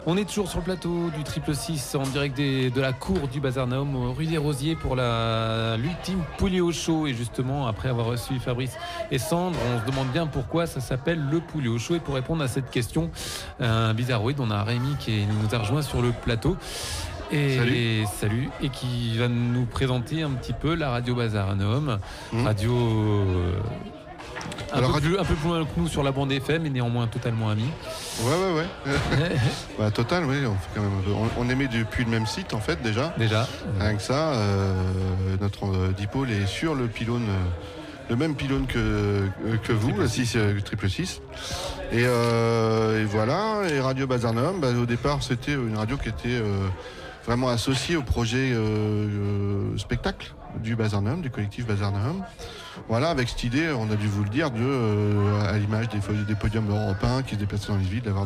On est toujours sur le plateau du Triple 6 en direct de la cour du Bazarnaum, rue des Rosiers pour l'ultime poulet au chaud. Et justement, après avoir reçu Fabrice et Sandre, on se demande bien pourquoi ça s'appelle le poulet au chaud. Et pour répondre à cette question bizarroïde, on a Rémi qui nous a rejoint sur le plateau. Salut. Et qui va nous présenter un petit peu la radio Bazarnaum. Radio... un peu plus loin que nous sur la bande FM, mais néanmoins totalement amis. Ouais. Bah, total, oui. On fait quand même on émet depuis le même site, en fait, déjà. Rien que ça, notre dipôle est sur le pylône, le même pylône que vous, le Triple 6. Et voilà. Et Radio Bazarnaum, au départ, c'était une radio qui était vraiment associée au projet spectacle du Bazarnaum, du collectif Bazarnaum. Voilà, avec cette idée, on a dû vous le dire, à l'image des podiums européens qui se déplaçaient dans les villes, d'avoir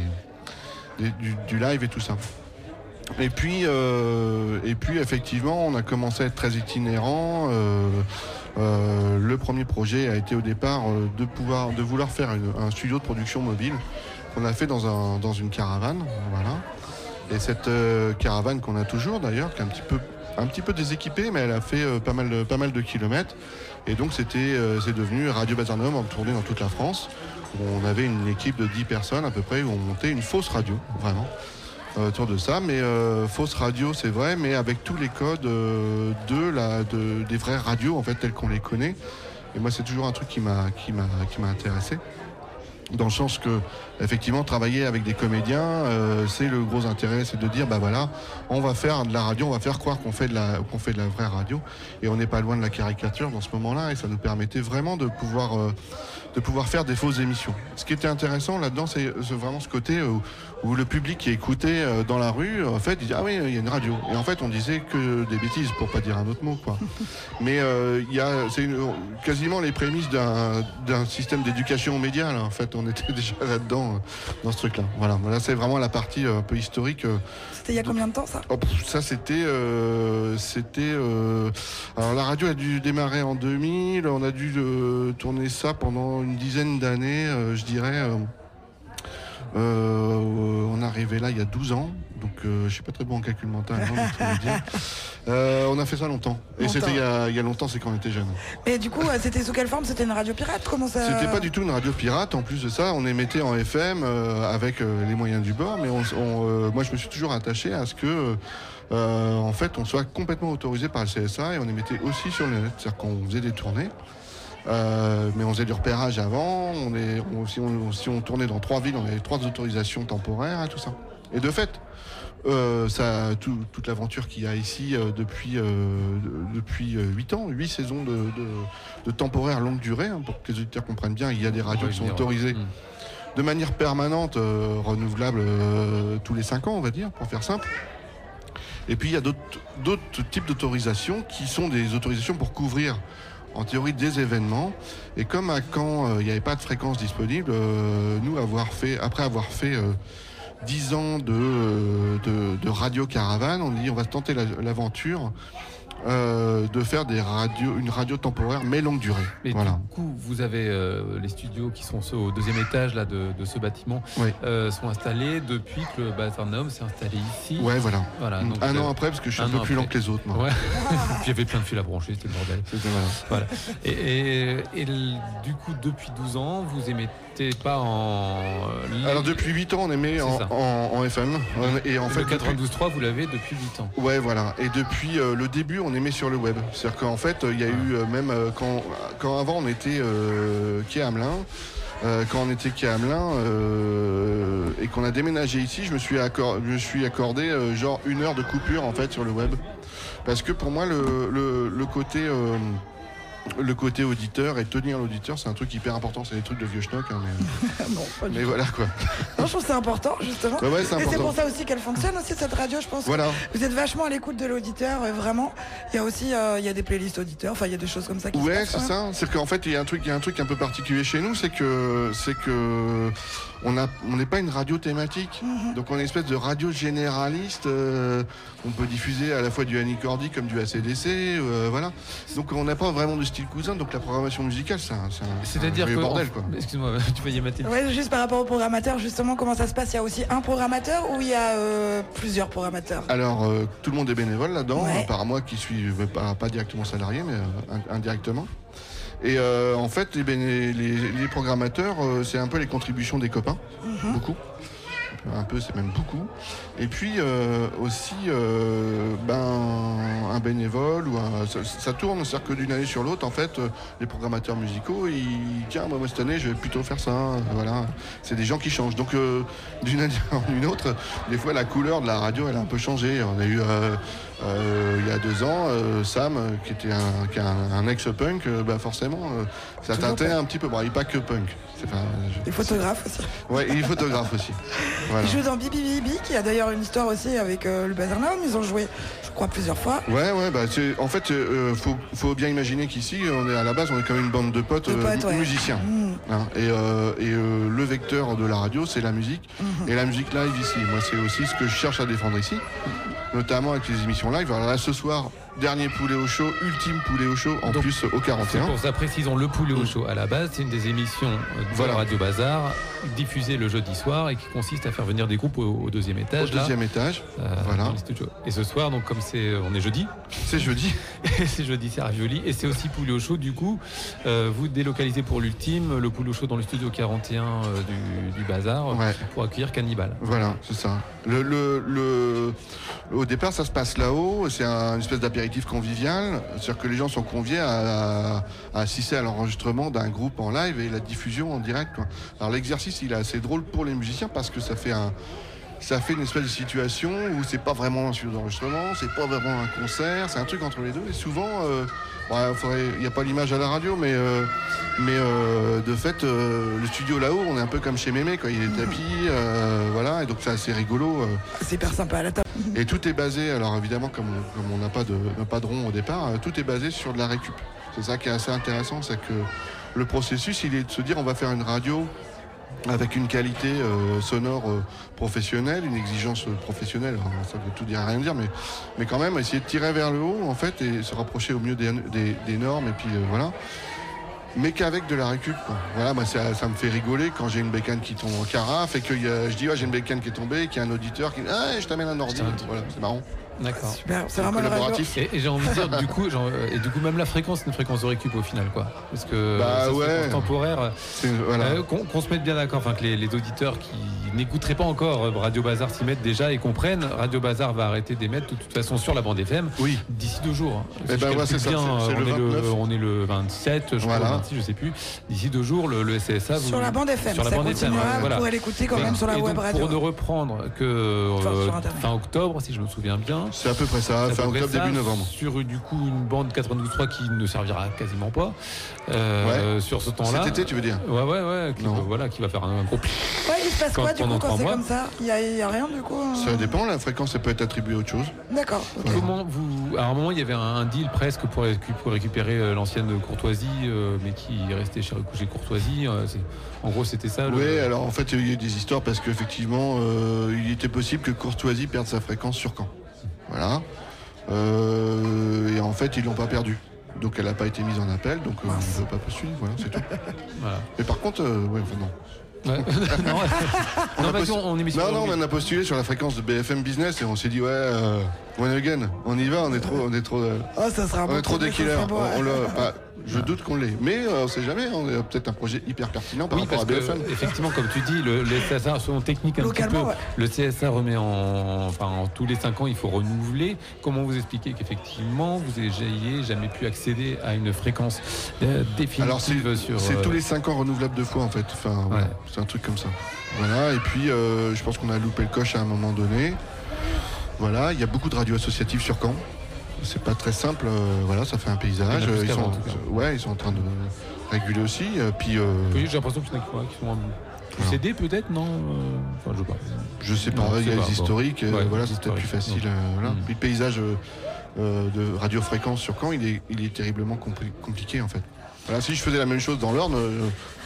du live et tout ça. Et puis effectivement, on a commencé à être très itinérant. Le premier projet a été au départ de vouloir faire un studio de production mobile qu'on a fait dans une caravane. Voilà. Et cette caravane qu'on a toujours d'ailleurs, qui est un petit peu déséquipée, mais elle a fait pas mal de kilomètres. Et donc c'est devenu Radio Bazarnaum, en tournée dans toute la France. On avait une équipe de 10 personnes à peu près, où on montait une fausse radio, vraiment, autour de ça. Mais fausse radio, c'est vrai, mais avec tous les codes des vraies radios, en fait, telles qu'on les connaît. Et moi, c'est toujours un truc qui m'a intéressé. Dans le sens que, effectivement, travailler avec des comédiens, c'est le gros intérêt, c'est de dire, on va faire de la radio, on va faire croire qu'on fait de la vraie radio, et on n'est pas loin de la caricature dans ce moment-là, et ça nous permettait vraiment de pouvoir faire des fausses émissions. Ce qui était intéressant là-dedans, c'est vraiment ce côté où le public qui écoutait dans la rue, en fait, il dit, ah oui, il y a une radio. Et en fait, on disait que des bêtises, pour pas dire un autre mot, quoi. Mais c'est quasiment les prémices d'un système d'éducation aux médias, là, en fait. On était déjà là-dedans, dans ce truc-là. Voilà, là, c'est vraiment la partie un peu historique. C'était il y a combien de temps, ça ? Ça, c'était... alors, la radio a dû démarrer en 2000. On a dû tourner ça pendant une dizaine d'années, je dirais. On est arrivé là il y a 12 ans, donc je suis pas très bon en calcul mental, on a fait ça longtemps. Et c'était il y a longtemps, c'est quand on était jeune. Et du coup, c'était sous quelle forme ? C'était une radio pirate ? Comment ça ? C'était pas du tout une radio pirate. En plus de ça, on émettait en FM avec les moyens du bord, mais moi je me suis toujours attaché à ce que en fait on soit complètement autorisé par le CSA, et on émettait aussi sur le net, c'est-à-dire qu'on faisait des tournées. Mais on faisait du repérage avant. Si on tournait dans 3 villes, on avait 3 autorisations temporaires, hein, tout ça. Et de fait, toute l'aventure qu'il y a ici depuis 8 ans, 8 saisons de temporaire longue durée, hein, pour que les auditeurs comprennent bien, il y a des radios qui sont autorisées de manière permanente, renouvelable tous les 5 ans, on va dire, pour faire simple. Et puis il y a d'autres types d'autorisations qui sont des autorisations pour couvrir en théorie des événements. Et comme à Caen, il n'y avait pas de fréquence disponible, nous, après avoir fait 10 ans de radio caravane, on dit on va se tenter l'aventure de faire une radio temporaire mais longue durée. Et voilà. Du coup, vous avez les studios qui sont au 2e étage là, de ce bâtiment, oui. Sont installés depuis que le Bazarnaum s'est installé ici. Ouais, voilà. Donc, un an après, parce que je suis un peu plus lent que les autres. Ouais. Puis il y avait plein de fils à brancher, c'était le bordel. Voilà. Et du coup, depuis 12 ans, vous émettez pas en... Alors depuis 8 ans, on émet en FM. Et en fait, le 92.3, vous l'avez depuis 8 ans. Ouais, voilà. Et depuis le début, on émet sur le web. C'est-à-dire qu'en fait, il y a eu même quand avant on était quai Hamelin. Quand on était quai Hamelin et qu'on a déménagé ici, je me suis accordé genre 1 heure de coupure en fait sur le web, parce que pour moi le côté auditeur et tenir l'auditeur, c'est un truc hyper important. C'est des trucs de vieux schnock, hein, mais voilà quoi. Non, je trouve que c'est important justement. Ouais, c'est important. Et c'est pour ça aussi qu'elle fonctionne aussi, cette radio, je pense. Voilà. Vous êtes vachement à l'écoute de l'auditeur, vraiment. Il y a aussi il y a des playlists auditeurs, enfin il y a des choses comme ça qui se passent. Ouais, c'est ça. C'est qu'en fait il y a un truc un peu particulier chez nous, c'est que on n'est pas une radio thématique. Donc on est une espèce de radio généraliste. On peut diffuser à la fois du Annie Cordy comme du AC/DC. Voilà. Donc on n'a pas vraiment de style cousin. Donc la programmation musicale, c'est un bordel, quoi. Excuse-moi, tu voyais Mathilde. Ouais, juste par rapport au programmateur, justement, comment ça se passe? Il y a aussi un programmateur ou il y a plusieurs programmateurs? Alors tout le monde est bénévole là-dedans, à part moi qui suis pas directement salarié, mais indirectement. Et en fait, les programmateurs, c'est un peu les contributions des copains, beaucoup. Un peu, c'est même beaucoup. Et puis aussi un bénévole ça tourne, c'est-à-dire que d'une année sur l'autre, en fait, les programmateurs musicaux, tiens, moi cette année, je vais plutôt faire ça. Voilà, c'est des gens qui changent. Donc d'une année en une autre, des fois la couleur de la radio, elle a un peu changé. On a eu il y a 2 ans, Sam, qui est un ex-punk, forcément, ça teintait un petit peu. Bon, il n'est pas que punk. Il est photographe aussi. Ouais, il est photographe aussi. Voilà. Il joue dans Bibi Bibi, qui a d'ailleurs une histoire aussi avec le Bazarnaum. Ils ont joué, je crois, plusieurs fois. Ouais, en fait, faut bien imaginer qu'ici, à la base, on est quand même une bande de potes musiciens. Hein, et le vecteur de la radio, c'est la musique. Et la musique live ici. Moi, c'est aussi ce que je cherche à défendre ici, notamment avec les émissions live. Alors là, ce soir, dernier poulet au chaud, ultime poulet au chaud, plus au 41. Pour ça, précisons, le poulet au chaud, à la base, c'est une des émissions de Radio Bazar, diffusée le jeudi soir et qui consiste à faire venir des groupes au deuxième étage. Deuxième étage, voilà. Et ce soir, donc comme on est jeudi. C'est jeudi. C'est jeudi, c'est ravioli. Et c'est aussi poulet au chaud, du coup, vous délocalisez pour l'ultime, le poulet au chaud dans le studio 41 du Bazar, pour accueillir Cannibal. Voilà, c'est ça. Au départ, ça se passe là-haut, c'est une espèce d'apéritif convivial, c'est-à-dire que les gens sont conviés à assister à l'enregistrement d'un groupe en live et la diffusion en direct, quoi. Alors l'exercice, il est assez drôle pour les musiciens parce que ça fait une espèce de situation où c'est pas vraiment un studio d'enregistrement, c'est pas vraiment un concert, c'est un truc entre les deux. Et souvent, il n'y a pas l'image à la radio, mais de fait, le studio là-haut, on est un peu comme chez Mémé, quoi. Il y a des tapis, voilà, et donc c'est assez rigolo. C'est hyper sympa à la table. Et tout est basé, alors évidemment, comme on n'a pas de rond au départ, tout est basé sur de la récup. C'est ça qui est assez intéressant, c'est que le processus, il est de se dire, on va faire une radio avec une qualité sonore professionnelle, une exigence professionnelle, ça veut tout dire et rien dire, mais quand même essayer de tirer vers le haut en fait et se rapprocher au mieux des normes et puis voilà. Mais qu'avec de la récup, quoi. Voilà, moi ça me fait rigoler quand j'ai une bécane qui tombe en carafe et que je dis j'ai une bécane qui est tombée et qu'il y a un auditeur qui dit je t'amène un ordi. Voilà, c'est marrant. D'accord. Super, c'est vraiment collaboratif. Et j'ai envie de dire, du coup, même la fréquence, c'est une fréquence de récup au final, quoi. Parce que c'est temporaire. Qu'on se mette bien d'accord, enfin que les auditeurs qui n'écouteraient pas encore Radio Bazar s'y mettent déjà et comprennent. Radio Bazar va arrêter d'émettre de toute façon sur la bande FM d'ici 2 jours. C'est ça. On est le 27, je crois, le 26, je sais plus. D'ici 2 jours, le SCSA. Sur la bande FM. Sur la bande FM. Vous pourrez l'écouter quand même sur la web radio. Pour ne reprendre que fin octobre, si je me souviens bien. C'est à peu près ça, fin octobre, début novembre. Sur du coup une bande 92.3 qui ne servira quasiment pas sur ce temps-là. Cet été, tu veux dire? Ouais, qui va faire un gros pli. Il se passe quoi du coup quand c'est comme ça? Il y a rien du coup? Ça dépend, la fréquence, ça peut être attribuée à autre chose. D'accord. Okay. À un moment, il y avait un deal presque pour récupérer l'ancienne Courtoisie, mais qui restait chez Courtoisie. En gros, c'était ça. Oui, alors en fait, il y a eu des histoires parce qu'effectivement, il était possible que Courtoisie perde sa fréquence sur Caen. Voilà. Et en fait, ils l'ont pas perdue. Donc elle n'a pas été mise en appel, donc on ne veut pas postuler, voilà, c'est tout. Voilà. Mais par contre, non. Ouais. On a postulé sur la fréquence de BFM Business et on s'est dit one again, on y va, on est trop ça sera on est trop des killers. Je doute qu'on l'ait, mais on sait jamais, on a peut-être un projet hyper pertinent par rapport à BFM. Effectivement, comme tu dis, les CSA sont techniques un petit peu. Le CSA remet en tous les 5 ans, il faut renouveler. Comment vous expliquer qu'effectivement vous n'ayez jamais pu accéder à une fréquence définitive? Alors c'est tous les 5 ans renouvelable 2 fois en fait. C'est un truc comme ça. Voilà, et puis je pense qu'on a loupé le coche à un moment donné. Voilà, il y a beaucoup de radios associatives sur Caen. C'est pas très simple, ça fait un paysage. Ils sont en train de réguler aussi. Puis j'ai l'impression qu'il y en a qui sont CD peut-être, non je sais pas, il y a les historiques, c'est peut-être plus facile. Puis le paysage de radiofréquence sur Caen, il est terriblement compliqué en fait. Voilà, si je faisais la même chose dans l'Orne,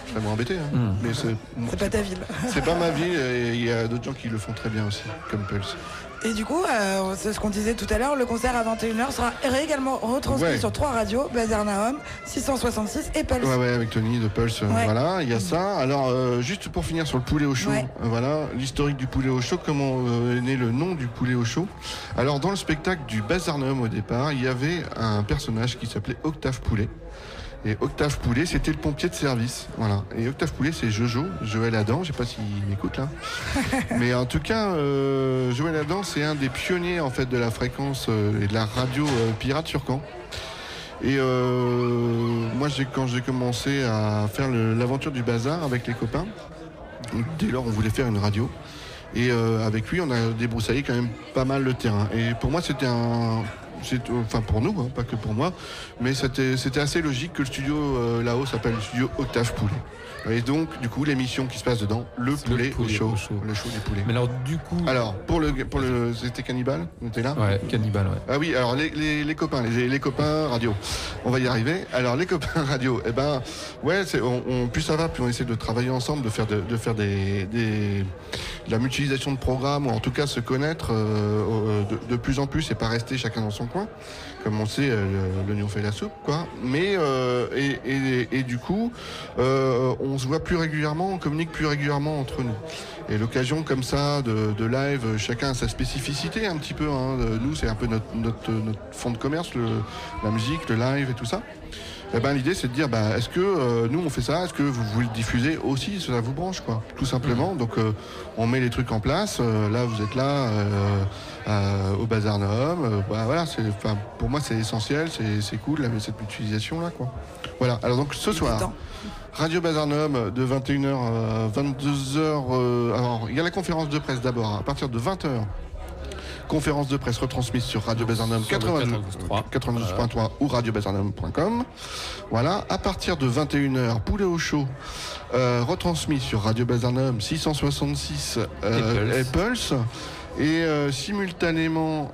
Je serais moins embêté. Mais c'est pas ta ville. C'est pas ma ville et il y a d'autres gens qui le font très bien aussi, comme Pulse. Et du coup, c'est ce qu'on disait tout à l'heure, le concert à 21h sera également retransmis sur 3 radios, Bazar Nahum, 666 et Pulse. Ouais, avec Tony de Pulse, voilà, il y a ça. Alors, juste pour finir sur le poulet au chaud, voilà, l'historique du poulet au chaud, comment est né le nom du poulet au chaud. Alors, dans le spectacle du Bazar Nahum au départ, il y avait un personnage qui s'appelait Octave Poulet. Et Octave Poulet, c'était le pompier de service. Voilà. Et Octave Poulet, c'est Joël Adam. Je sais pas s'il m'écoute là. Mais en tout cas, Joël Adam, c'est un des pionniers en fait de la fréquence et de la radio pirate sur Caen. Et moi, quand j'ai commencé à faire l'aventure du bazar avec les copains, dès lors, on voulait faire une radio. Et avec lui, on a débroussaillé quand même pas mal le terrain. Et pour moi, c'était enfin pour nous, pas que pour moi, mais c'était assez logique que le studio là-haut s'appelle le studio Octave Poulet. Et donc, du coup, l'émission qui se passe dedans, le poulet au chaud, le show du poulet. Mais alors, du coup, pour le, c'était Cannibal, on était là. Ouais, Cannibal, ouais. Ah oui, alors les copains, les copains radio, on va y arriver. Alors les copains radio, plus ça va, plus on essaie de travailler ensemble, de faire de la mutualisation de programmes, ou en tout cas se connaître de plus en plus et pas rester chacun dans son coin, comme on sait, l'oignon fait la soupe, quoi. Mais et du coup, on se voit plus régulièrement, on communique plus régulièrement entre nous. Et l'occasion comme ça de live, chacun a sa spécificité un petit peu. Nous, c'est un peu notre fond de commerce, la musique, le live et tout ça. L'idée, c'est de dire, est-ce que nous on fait ça, est-ce que vous voulez le diffuser aussi, ça vous branche, quoi, tout simplement. Donc on met les trucs en place. Là, vous êtes là au Bazar Nahum. Voilà, pour moi c'est essentiel, c'est cool cette utilisation là, quoi. Voilà. Alors donc ce soir, Radio Bazar Nahum de 21h à 22h. Alors il y a la conférence de presse d'abord à partir de 20h. Conférence de presse retransmise sur Radio Bazar Nahum 92.3 ou radiobazarnahum.com. Voilà, à partir de 21h, poulet au chaud, retransmis sur Radio Bazar Nahum 666 et Pulse. Et simultanément,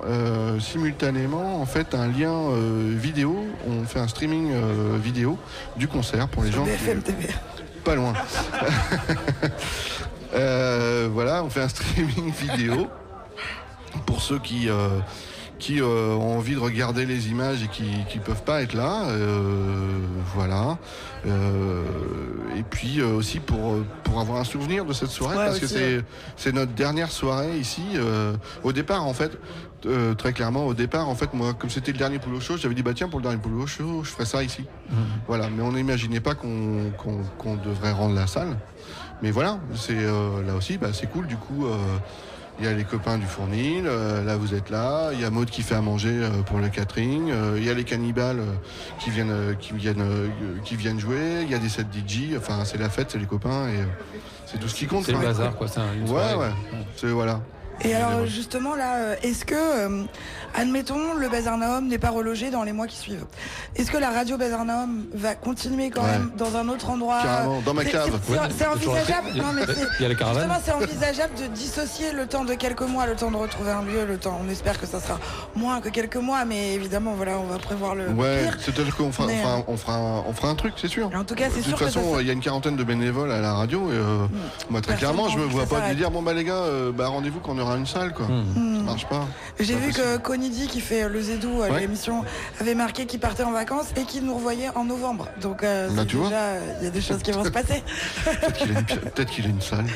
en fait, un lien vidéo. On fait un streaming vidéo du concert pour les gens. BFM TV. Pas loin. Voilà, on fait un streaming vidéo. Pour ceux qui ont envie de regarder les images et qui peuvent pas être là, voilà. Et puis aussi pour avoir un souvenir de cette soirée, parce que c'est notre dernière soirée ici. Au départ, en fait, très clairement, moi, comme c'était le dernier poulet au chaud, j'avais dit tiens, pour le dernier poulet au chaud, je ferais ça ici. Voilà. Mais on n'imaginait pas qu'on devrait rendre la salle. Mais voilà, c'est là aussi, c'est cool. Du coup. Il y a les copains du Fournil, là vous êtes là. Il y a Maud qui fait à manger pour le catering. Il y a les cannibales qui viennent jouer. Il y a des sets DJ. Enfin, c'est la fête, c'est les copains et c'est tout ce qui compte. C'est le bazar, quoi. C'est une soirée. Ouais. C'est voilà. Et alors justement là, est-ce que, admettons, le Bazar Nahum n'est pas relogé dans les mois qui suivent, est-ce que la radio Bazar Nahum va continuer quand même dans un autre endroit? Carrément, dans ma cave. C'est envisageable. Il y a la caravane. Justement, c'est envisageable de dissocier le temps de quelques mois, le temps de retrouver un lieu, le temps. On espère que ça sera moins que quelques mois, mais évidemment, voilà, on va prévoir le pire. C'est-à-dire qu'on fera un truc, c'est sûr. En tout cas, c'est sûr. De toute façon, il y a une quarantaine de bénévoles à la radio. Et, moi, très clairement, je me vois pas dire les gars, rendez-vous quand on aura une salle, quoi. Ça marche pas. J'ai vu que Conidi, qui fait le Zédou à l'émission, avait marqué qu'il partait en vacances et qu'il nous revoyait en novembre. Donc déjà, il y a des choses qui vont se passer. Peut-être qu'il a une salle.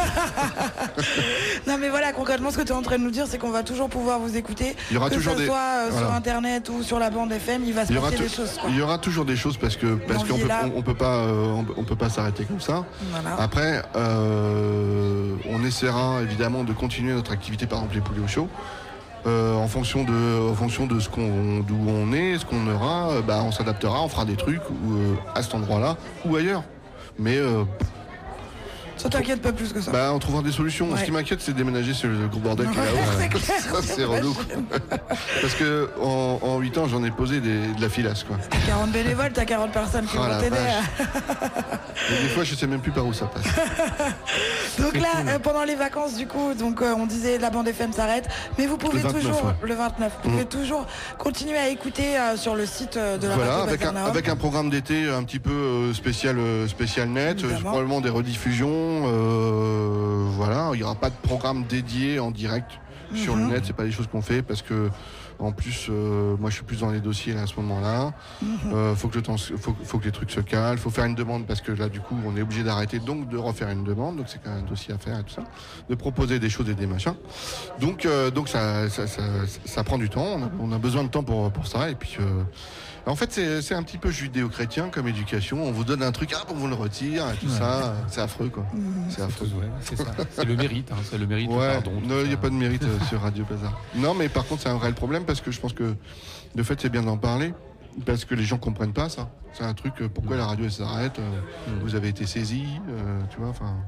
Non mais voilà, concrètement, ce que tu es en train de nous dire, c'est qu'on va toujours pouvoir vous écouter. Il y aura toujours que ce soit sur Internet ou sur la bande FM, il va se passer des choses, quoi. Il y aura toujours des choses parce qu'on peut pas s'arrêter comme ça. Voilà. Après, on essaiera évidemment de continuer notre activité, par exemple les poulets au chaud. En fonction de d'où on est, ce qu'on aura, on s'adaptera, on fera des trucs à cet endroit-là ou ailleurs. Mais ça t'inquiète pas plus que ça. On trouvera des solutions. Ce qui m'inquiète, c'est de déménager sur le gros bordel qui est là-haut. Ça, c'est relou. Parce que en 8 ans, j'en ai posé de la filasse, quoi. T'as 40 bénévoles, t'as 40 personnes qui vont t'aider. Et des fois, je sais même plus par où ça passe. Donc là, pendant les vacances, du coup, on disait la bande FM s'arrête, mais vous pouvez toujours, le 29, vous pouvez toujours continuer à écouter sur le site de la radio avec un programme d'été un petit peu spécial net, probablement des rediffusions. Voilà, il n'y aura pas de programme dédié en direct sur le net, c'est pas des choses qu'on fait parce que en plus moi je suis plus dans les dossiers là, à ce moment-là. Faut que les trucs se calent, faut faire une demande parce que là du coup on est obligé d'arrêter, donc de refaire une demande, donc c'est quand même un dossier à faire et tout ça, de proposer des choses et des machins. Donc ça prend du temps, on a besoin de temps pour ça et puis en fait, c'est un petit peu judéo-chrétien comme éducation. On vous donne un truc, on vous le retire, et tout ça. C'est affreux, quoi. C'est affreux. C'est ça. C'est le mérite. C'est le mérite. Pardon. Il n'y a pas de mérite sur Radio Bazar. Non, mais par contre, c'est un vrai problème parce que je pense que de fait, c'est bien d'en parler. Parce que les gens comprennent pas ça. C'est un truc, pourquoi la radio elle s'arrête, vous avez été saisi, tu vois, enfin,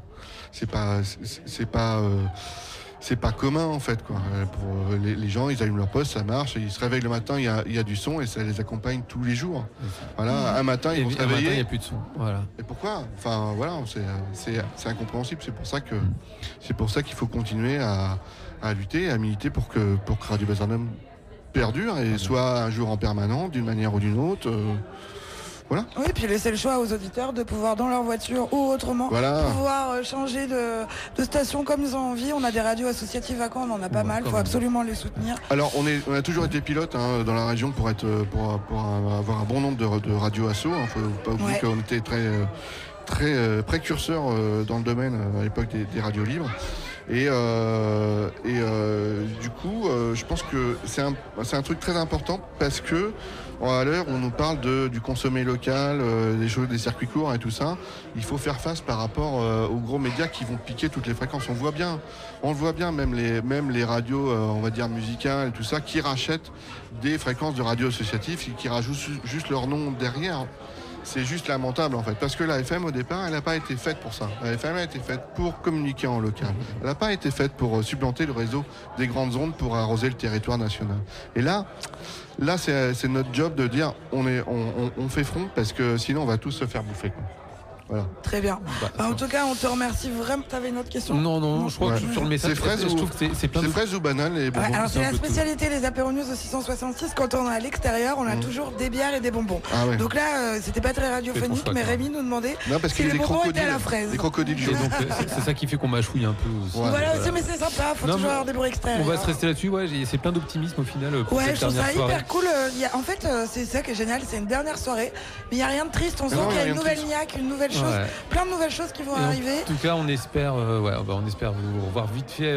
c'est pas commun en fait quoi. Pour les gens, ils allument leur poste, ça marche, ils se réveillent le matin, il y a du son et ça les accompagne tous les jours. Voilà, un matin ils vont se réveiller. Il n'y a plus de son. Voilà. Et pourquoi ? Enfin voilà, c'est incompréhensible. C'est pour ça qu'il faut continuer à lutter, à militer pour que Radio Bazarnum perdure et soit un jour en permanent d'une manière ou d'une autre. Voilà. Oui, puis laisser le choix aux auditeurs de pouvoir, dans leur voiture ou autrement, pouvoir changer de station comme ils ont envie. On a des radios associatives à Caen, on en a pas mal, il faut absolument les soutenir. Alors, on a toujours été pilote dans la région pour avoir un bon nombre de radios asso. Il ne faut pas oublier qu'on était très précurseurs dans le domaine à l'époque des radios libres. Et du coup, je pense que c'est un truc très important parce que à l'heure où on nous parle du consommé local, des circuits courts et tout ça, il faut faire face par rapport aux gros médias qui vont piquer toutes les fréquences. On le voit bien, même les radios, on va dire musicales et tout ça, qui rachètent des fréquences de radios associatives et qui rajoutent juste leur nom derrière. C'est juste lamentable en fait, parce que la FM au départ, elle n'a pas été faite pour ça. La FM a été faite pour communiquer en local. Elle n'a pas été faite pour supplanter le réseau des grandes ondes pour arroser le territoire national. Et là c'est notre job de dire on fait front parce que sinon on va tous se faire bouffer, quoi. Voilà. Très bien. En tout cas, on te remercie vraiment. Tu avais une autre question ? Non, je crois que sur le message, c'est fraise ou banane et bonbons. Alors c'est la spécialité des Apéro News au 666. Quand on est à l'extérieur, on a toujours des bières et des bonbons. Donc là, c'était pas très radiophonique, mais Rémi nous demandait si les bonbons étaient à la fraise. Des crocodiles. C'est ça qui fait qu'on mâchouille un peu aussi. Voilà, mais c'est sympa. Faut toujours avoir des bruits extraits. On va se rester là-dessus. C'est plein d'optimisme au final. Ouais, je trouve ça hyper cool. En fait, c'est ça qui est génial. C'est une dernière soirée, mais il n'y a rien de triste. On sent qu'il y a une nouvelle niaque, une nouvelle chose. Plein de nouvelles choses qui vont arriver. En tout cas, on espère vous revoir vite fait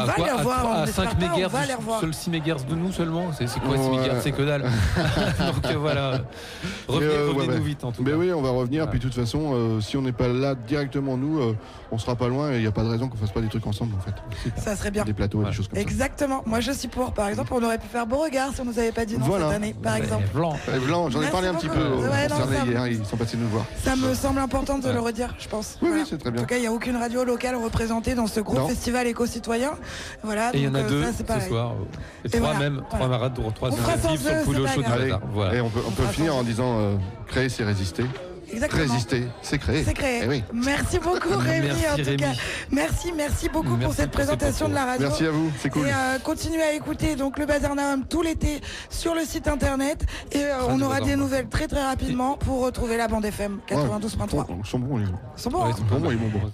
à 5 MHz, seul 6 MHz de nous seulement. C'est quoi 6 MHz ? C'est que dalle. Donc voilà, revenez-nous vite en tout cas. Mais oui, on va revenir. Puis de toute façon, si on n'est pas là directement nous, on sera pas loin et il n'y a pas de raison qu'on fasse pas des trucs ensemble en fait. Ça serait bien. Des plateaux et des choses comme ça. Exactement. Moi je suis pour. Par exemple, on aurait pu faire Beauregard si on nous avait pas dit non cette année, par exemple. Blanc, j'en ai parlé un petit peu hier, ils sont passés nous voir. Ça me semble important de le redire, je pense. Oui, c'est très bien. En tout cas, il n'y a aucune radio locale représentée dans ce gros festival éco-citoyen. Voilà. Et il y en a deux ce soir. Et trois même. Trois marades, trois initiatives sur le Poulet Chaud du Bazar. Et on peut finir en disant créer, c'est résister. Exactement. Résister, c'est créer. C'est créer. Oui. Merci beaucoup Rémi. En tout cas, merci beaucoup pour cette présentation de la radio. Merci à vous, c'est cool. Et continuez à écouter donc le Bazarnum tout l'été sur le site internet et on aura des nouvelles très rapidement pour retrouver la bande FM 92.3. Ils sont bons les bons. Ils sont bons.